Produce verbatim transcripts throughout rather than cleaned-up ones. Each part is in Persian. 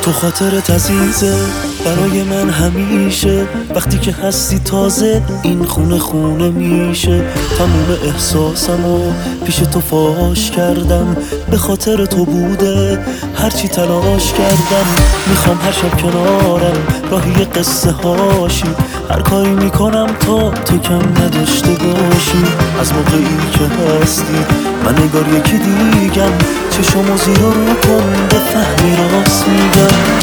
تو خاطرت عزیزه برای من همیشه، وقتی که هستی تازه این خونه خونه میشه. تموم احساسمو پیش تو فاش کردم، به خاطر تو بوده هرچی تلاش کردم. میخوام هر شب کنارم راهی قصه هاشی، هر کاری میکنم تا تو کم نداشته باشی. از موقعی که هستی من نگار یکی دیگم، چشمو زیر رو کن بفهمی راست میگم.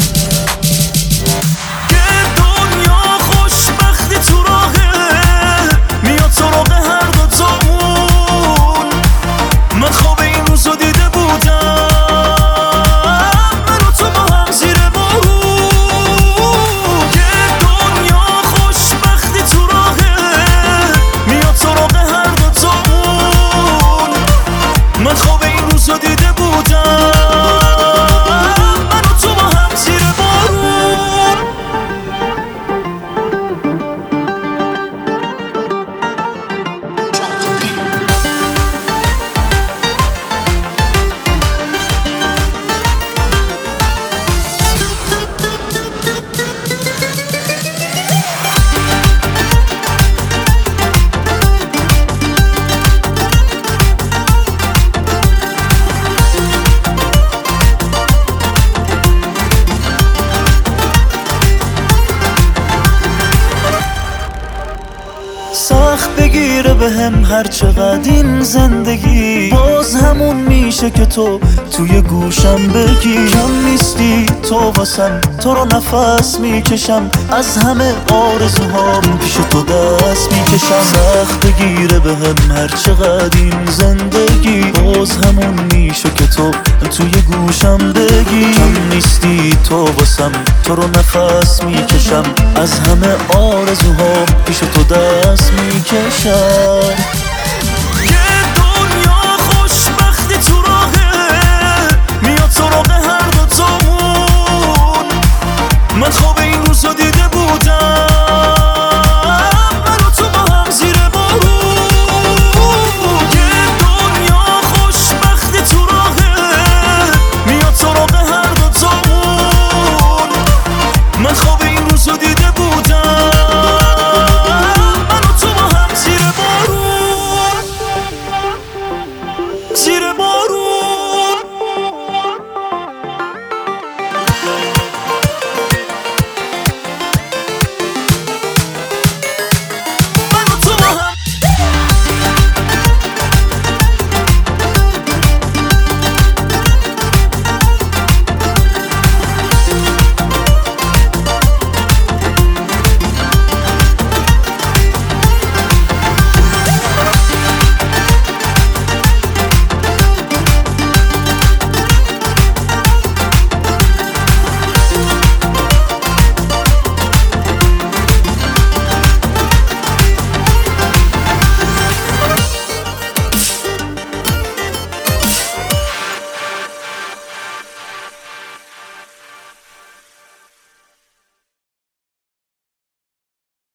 سخت بگیره به هم هر چقدر این زندگی، باز همون میشه که تو توی گوشم بگی. کم نیستی تو واسم، تو رو نفس میکشم، از همه آرزوهام پیش تو دست میکشم. سخت بگیره به هم هر چقدر این زندگی، باز همون میشه که تو توی گوشم بگی. کم نیستی تو واسم، تو رو نفس میکشم، از همه آرزوهام پیش تو دست میکشم.